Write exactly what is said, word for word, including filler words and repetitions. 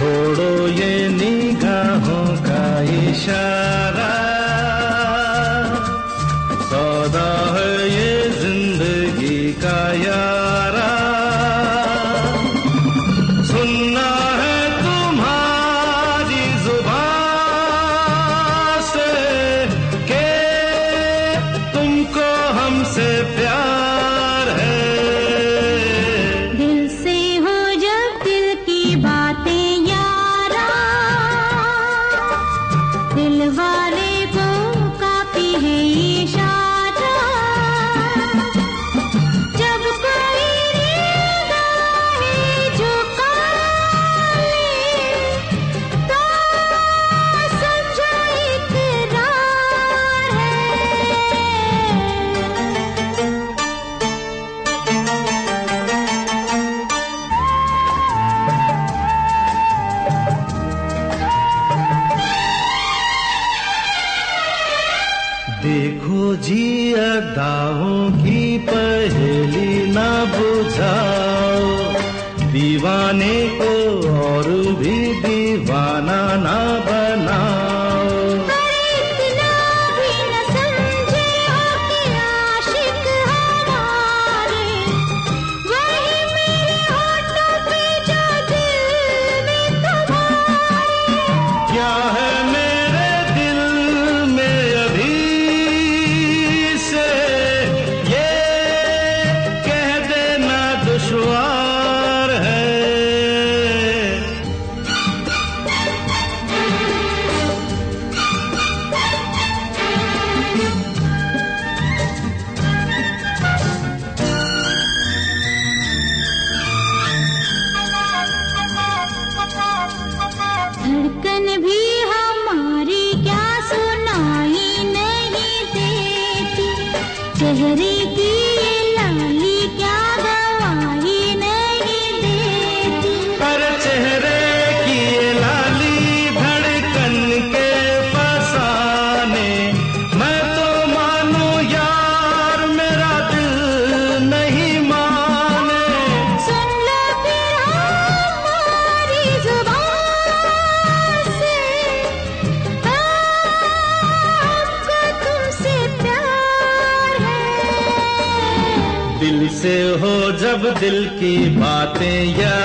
छोड़ो ये निगाहों का इशारा, सौदा है ये जिंदगी का यारा। सुनना है तुम्हारी जुबान से कि तुमको हमसे प्यार है। दिल से हो जब दिल की बातें यारा, दिल वाले को काफी है इशारा। जब कोई निगाहें झुकाए तो समझो इकरार है। देखो जी अदाओं की पहेली ना बुझाओ, दीवाने को और भी दीवाना ना बनाओ। इतना भी न समझे हो कि आशिक हमारे, वही मेरे होठों पे जो दिल में तुम्हारे। क्या है मेरे दिल में अभी से ये कह देना दुश्वार है। धड़कन भी हमारी क्या सुनाई नहीं देती, चेहरे की ये लाली क्या गवाही नहीं देती। पर चेहरे की ये लाली धड़कन के फसाने, मैं तो मानू यार मेरा दिल नहीं माने। सुन लो फिर हमारी जुबान से, हमको तुमसे प्यार है। दिल से हो जब दिल की बातें यार,